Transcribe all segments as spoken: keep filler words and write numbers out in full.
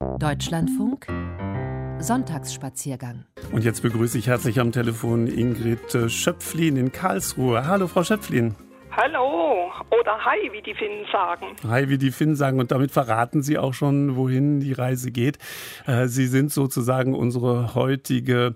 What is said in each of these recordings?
Deutschlandfunk Sonntagsspaziergang. Und jetzt begrüße ich herzlich am Telefon Ingrid Schöpflin in Karlsruhe. Hallo, Frau Schöpflin. Hallo oder Hi, wie die Finnen sagen. Hi, wie die Finnen sagen. Und damit verraten Sie auch schon, wohin die Reise geht. Sie sind sozusagen unsere heutige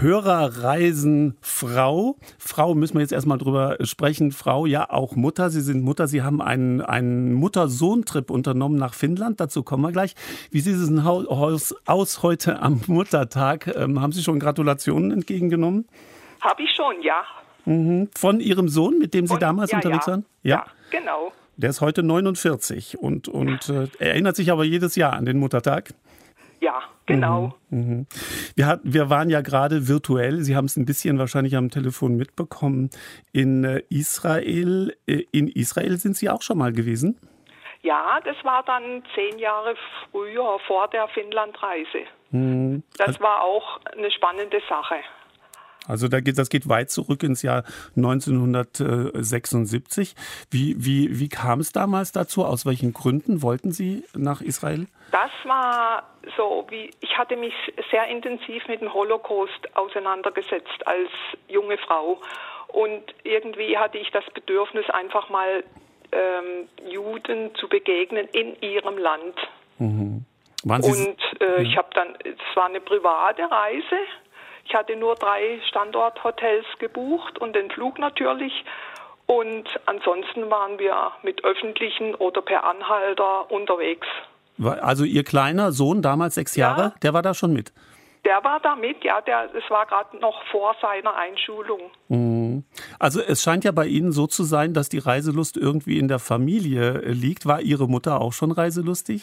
Hörerreisenfrau. Frau, müssen wir jetzt erstmal drüber sprechen. Frau, ja, auch Mutter. Sie sind Mutter. Sie haben einen, einen Mutter-Sohn-Trip unternommen nach Finnland. Dazu kommen wir gleich. Wie sieht es denn aus heute am Muttertag? Haben Sie schon Gratulationen entgegengenommen? Habe ich schon, ja. Von Ihrem Sohn, mit dem Sie Von, damals ja, unterwegs ja. waren? Ja. ja, genau. Der ist heute neunundvierzig und, und äh, erinnert sich aber jedes Jahr an den Muttertag. Ja, genau. Mhm. Mhm. Wir, hat, wir waren ja gerade virtuell, Sie haben es ein bisschen wahrscheinlich am Telefon mitbekommen, in äh, Israel. Äh, in Israel sind Sie auch schon mal gewesen? Ja, das war dann zehn Jahre früher, vor der Finnlandreise. Mhm. Das also, war auch eine spannende Sache. Also da geht, das geht weit zurück ins Jahr neunzehnhundertsechsundsiebzig. Wie, wie, wie kam es damals dazu? Aus welchen Gründen wollten Sie nach Israel? Das war so, wie ich hatte mich sehr intensiv mit dem Holocaust auseinandergesetzt als junge Frau. Und irgendwie hatte ich das Bedürfnis, einfach mal ähm, Juden zu begegnen in ihrem Land. Mhm. Waren Sie Und äh, ich habe dann, es war eine private Reise. Ich hatte nur drei Standorthotels gebucht und den Flug natürlich. Und ansonsten waren wir mit öffentlichen oder per Anhalter unterwegs. Also Ihr kleiner Sohn, damals sechs Jahre, Ja, der war da schon mit? Der war da mit, ja. Der, es war gerade noch vor seiner Einschulung. Mhm. Also es scheint ja bei Ihnen so zu sein, dass die Reiselust irgendwie in der Familie liegt. War Ihre Mutter auch schon reiselustig?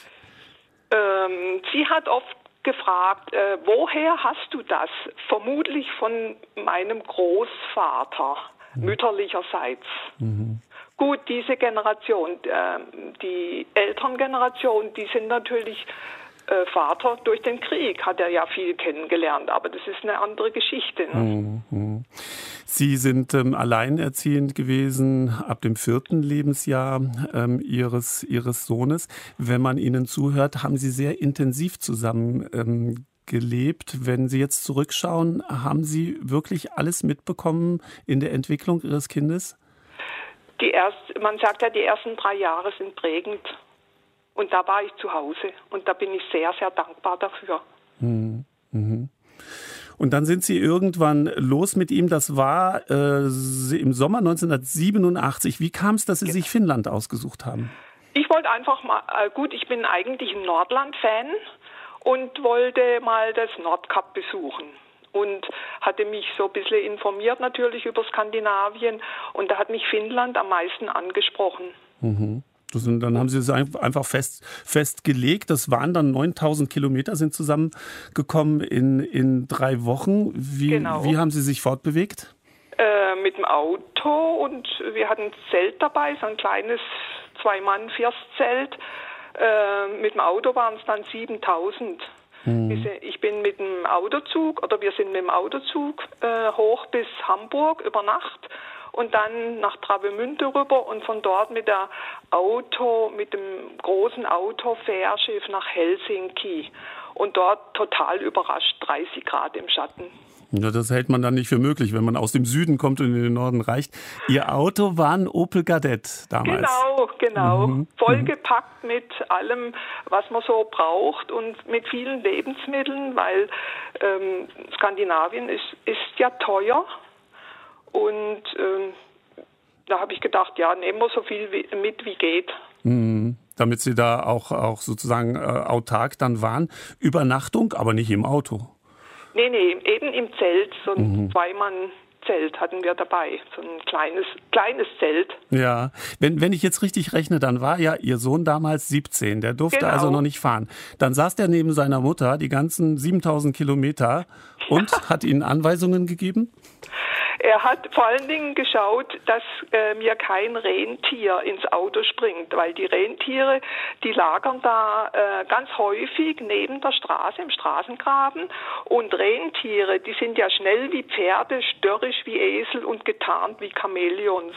Ähm, sie hat oft gefragt, äh, woher hast du das? Vermutlich von meinem Großvater, mhm. mütterlicherseits. Mhm. Gut, diese Generation, äh, die Elterngeneration, die sind natürlich äh, Vater durch den Krieg, hat er ja viel kennengelernt, aber das ist eine andere Geschichte. Ne? Mhm. Sie sind ähm, alleinerziehend gewesen ab dem vierten Lebensjahr ähm, ihres, ihres Sohnes. Wenn man Ihnen zuhört, haben Sie sehr intensiv zusammen ähm, gelebt. Wenn Sie jetzt zurückschauen, haben Sie wirklich alles mitbekommen in der Entwicklung Ihres Kindes? Die erst, man sagt ja, die ersten drei Jahre sind prägend. Und da war ich zu Hause. Und da bin ich sehr, sehr dankbar dafür. Mhm. Mhm. Und dann sind Sie irgendwann los mit ihm. Das war äh, im Sommer neunzehnhundertsiebenundachtzig. Wie kam es, dass Sie sich Finnland ausgesucht haben? Ich wollte einfach mal, äh, gut, ich bin eigentlich ein Nordland-Fan und wollte mal das Nordkap besuchen. Und hatte mich so ein bisschen informiert natürlich über Skandinavien. Und da hat mich Finnland am meisten angesprochen. Mhm. Und dann haben Sie es einfach fest, festgelegt. Das waren dann neuntausend Kilometer, sind zusammengekommen in, in drei Wochen. Wie, genau. wie haben Sie sich fortbewegt? Äh, mit dem Auto, und wir hatten ein Zelt dabei, so ein kleines Zwei-Mann-First-Zelt. Äh, mit dem Auto waren es dann siebentausend. Hm. Ich bin mit dem Autozug, oder wir sind mit dem Autozug äh, hoch bis Hamburg über Nacht. Und dann nach Travemünde rüber und von dort mit der Auto, mit dem großen Autofährschiff nach Helsinki. Und dort total überrascht, dreißig Grad im Schatten. Ja, das hält man dann nicht für möglich, wenn man aus dem Süden kommt und in den Norden reicht. Ihr Auto war ein Opel Kadett damals. Genau, genau. Mhm. Vollgepackt mit allem, was man so braucht und mit vielen Lebensmitteln, weil ähm, Skandinavien ist, ist ja teuer. Und ähm, da habe ich gedacht, ja, nehmen wir so viel wie, mit, wie geht. Mhm. Damit Sie da auch, auch sozusagen äh, autark dann waren. Übernachtung, aber nicht im Auto. Nee, nee, eben im Zelt, so ein mhm. Zweimann-Zelt hatten wir dabei, so ein kleines, kleines Zelt. Ja, wenn, wenn ich jetzt richtig rechne, dann war ja Ihr Sohn damals siebzehn, der durfte genau. also noch nicht fahren. Dann saß der neben seiner Mutter die ganzen siebentausend Kilometer und ja. hat Ihnen Anweisungen gegeben? Er hat vor allen Dingen geschaut, dass äh, mir kein Rentier ins Auto springt, weil die Rentiere, die lagern da äh, ganz häufig neben der Straße im Straßengraben und Rentiere, die sind ja schnell wie Pferde, störrisch wie Esel und getarnt wie Chamäleons.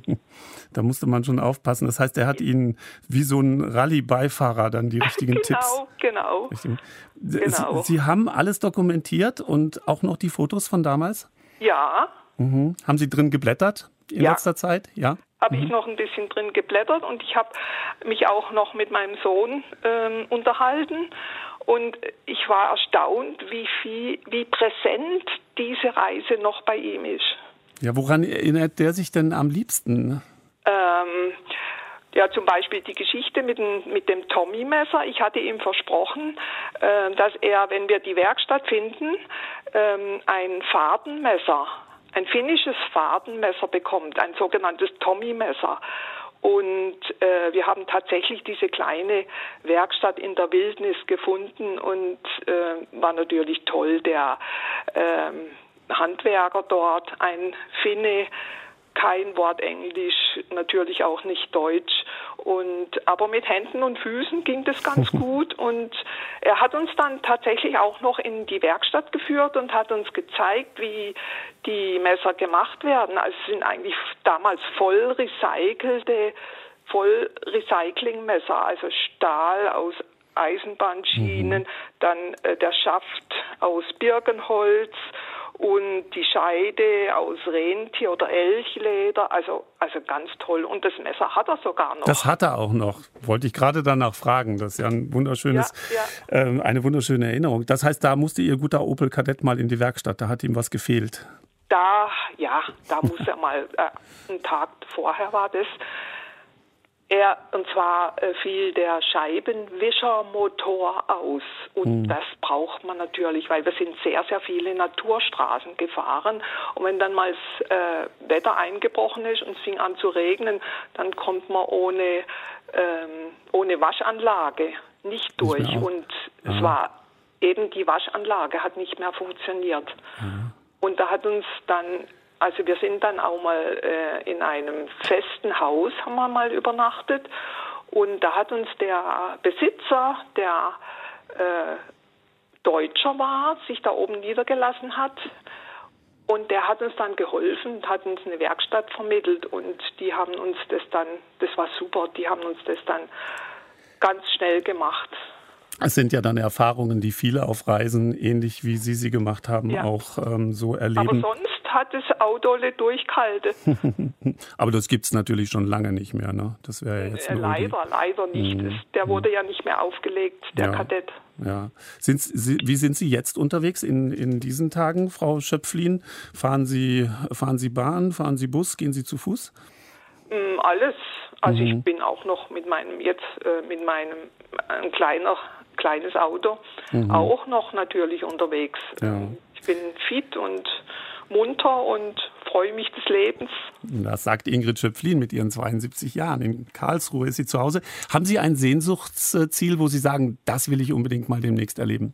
Da musste man schon aufpassen. Das heißt, er hat Ihnen wie so ein Rallye-Beifahrer dann die richtigen genau, Tipps. Genau, Richtigen. genau. Sie, Sie haben alles dokumentiert und auch noch die Fotos von damals? Ja. Mhm. Haben Sie drin geblättert in ja. letzter Zeit? Ja. Habe mhm. ich noch ein bisschen drin geblättert und ich habe mich auch noch mit meinem Sohn ähm, unterhalten und ich war erstaunt, wie viel, wie präsent diese Reise noch bei ihm ist. Ja, woran erinnert der sich denn am liebsten? Ähm, ja, zum Beispiel die Geschichte mit dem, mit dem Tommy-Messer. Ich hatte ihm versprochen, äh, dass er, wenn wir die Werkstatt finden, ähm, ein Fadenmesser, ein finnisches Fadenmesser bekommt, ein sogenanntes Tommy-Messer. Und äh, wir haben tatsächlich diese kleine Werkstatt in der Wildnis gefunden und äh, war natürlich toll. Der äh, Handwerker dort, ein Finne, kein Wort Englisch, natürlich auch nicht Deutsch. Und aber mit Händen und Füßen ging das ganz gut. Und er hat uns dann tatsächlich auch noch in die Werkstatt geführt und hat uns gezeigt, wie die Messer gemacht werden. Also es sind eigentlich damals voll recycelte, voll Recyclingmesser, also Stahl aus Eisenbahnschienen, mhm. dann äh, der Schaft aus Birkenholz und die Scheide aus Rentier- oder Elchleder, also, also ganz toll. Und das Messer hat er sogar noch. Das hat er auch noch. Wollte ich gerade danach fragen. Das ist ja ein wunderschönes, ja, ja. Äh, eine wunderschöne Erinnerung. Das heißt, da musste Ihr guter Opel Kadett mal in die Werkstatt. Da hat ihm was gefehlt. Da, ja, da muss er mal, äh, einen Tag vorher war das. Er, und zwar äh, fiel der Scheibenwischermotor aus und mhm. das braucht man natürlich, weil wir sind sehr, sehr viele Naturstraßen gefahren und wenn dann mal das äh, Wetter eingebrochen ist und es fing an zu regnen, dann kommt man ohne, ähm, ohne Waschanlage nicht durch und ja. es war eben die Waschanlage hat nicht mehr funktioniert mhm. und da hat uns dann Also wir sind dann auch mal äh, in einem festen Haus, haben wir mal übernachtet und da hat uns der Besitzer, der äh, Deutscher war, sich da oben niedergelassen hat und der hat uns dann geholfen, hat uns eine Werkstatt vermittelt und die haben uns das dann, das war super, die haben uns das dann ganz schnell gemacht. Es sind ja dann Erfahrungen, die viele auf Reisen, ähnlich wie Sie sie gemacht haben, ja. auch ähm, so erleben. Aber sonst hat das Auto durchgehalten. Aber das gibt es natürlich schon lange nicht mehr, ne? Das wäre ja jetzt äh, leider, leider nicht. Mhm. Der wurde ja nicht mehr aufgelegt, der ja. Kadett. Ja. Sind Sie, wie sind Sie jetzt unterwegs in, in diesen Tagen, Frau Schöpflin? Fahren Sie, fahren Sie Bahn, fahren Sie Bus, gehen Sie zu Fuß? Mm, alles. Also mhm. ich bin auch noch mit meinem jetzt äh, mit meinem ein kleiner kleines Auto mhm. auch noch natürlich unterwegs. Ja. Ich bin fit und munter und freue mich des Lebens. Das sagt Ingrid Schöpflin mit ihren zweiundsiebzig Jahren. In Karlsruhe ist sie zu Hause. Haben Sie ein Sehnsuchtsziel, wo Sie sagen, das will ich unbedingt mal demnächst erleben?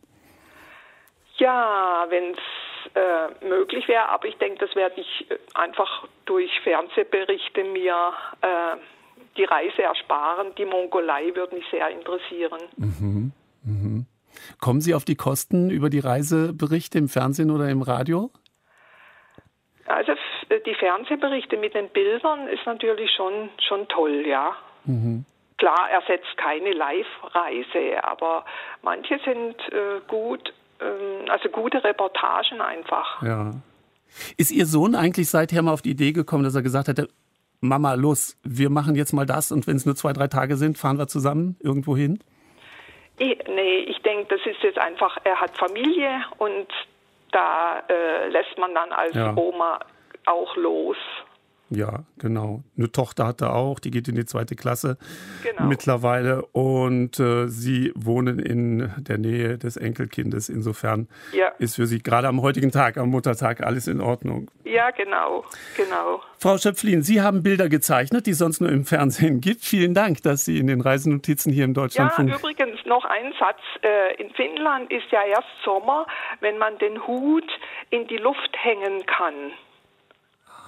Ja, wenn es äh, möglich wäre, aber ich denke, das werde ich einfach durch Fernsehberichte mir äh, die Reise ersparen. Die Mongolei würde mich sehr interessieren. Mhm. Mhm. Kommen Sie auf die Kosten über die Reiseberichte im Fernsehen oder im Radio? Also die Fernsehberichte mit den Bildern ist natürlich schon, schon toll, ja. Mhm. Klar, ersetzt keine Live-Reise, aber manche sind äh, gut, ähm, also gute Reportagen einfach. Ja. Ist Ihr Sohn eigentlich seither mal auf die Idee gekommen, dass er gesagt hätte, Mama, los, wir machen jetzt mal das und wenn es nur zwei, drei Tage sind, fahren wir zusammen irgendwo hin? Ich, nee, ich denke, das ist jetzt einfach, er hat Familie und da äh, lässt man dann als ja. Oma auch los. Ja, genau. Eine Tochter hat er auch, die geht in die zweite Klasse genau. mittlerweile und äh, Sie wohnen in der Nähe des Enkelkindes. Insofern ja. ist für Sie gerade am heutigen Tag, am Muttertag, alles in Ordnung. Ja, genau, genau. Frau Schöpflin, Sie haben Bilder gezeichnet, die es sonst nur im Fernsehen gibt. Vielen Dank, dass Sie in den Reisenotizen hier im Deutschlandfunk... Ja, übrigens noch ein Satz. In Finnland ist ja erst Sommer, wenn man den Hut in die Luft hängen kann.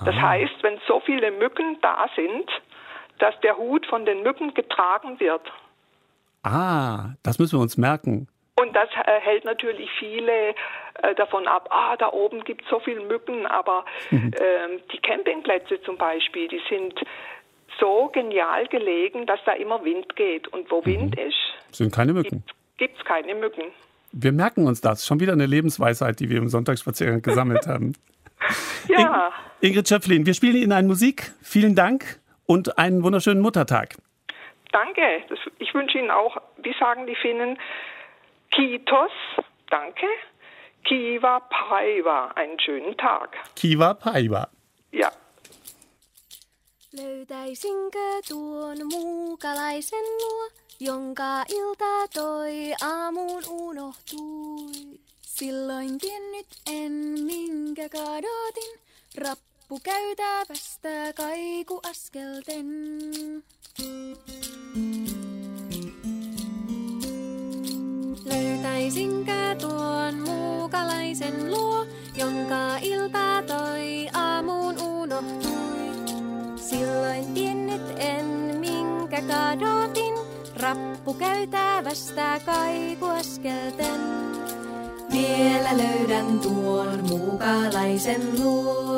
Das ah. heißt, wenn so viele Mücken da sind, dass der Hut von den Mücken getragen wird. Ah, das müssen wir uns merken. Und das äh, hält natürlich viele äh, davon ab, ah, da oben gibt es so viele Mücken, aber mhm. ähm, die Campingplätze zum Beispiel, die sind so genial gelegen, dass da immer Wind geht. Und wo mhm. Wind ist, sind keine Mücken. Gibt es keine Mücken. Wir merken uns das. Schon wieder eine Lebensweisheit, die wir im Sonntagsspaziergang gesammelt haben. Ja. In- Ingrid Schöpflin, wir spielen Ihnen eine Musik. Vielen Dank und einen wunderschönen Muttertag. Danke. Das, ich wünsche Ihnen auch, wie sagen die Finnen, Kiitos, danke. Kiva Paiva, einen schönen Tag. Kiva Paiva. Ja. Löytäisinkö tuon muukalaisen luo, jonka ilta toi aamuun unohtui? Silloin tiennyt en, minkä kadotin, rappu käytävästä kaiku askelten. Löytäisinkö tuon muukalaisen luo, jonka ilta toi aamuun unohtui? Silloin tiennyt en, minkä kadotin, rappu käytävästä kaiku askelten. Vielä löydän tuon muukalaisen luo.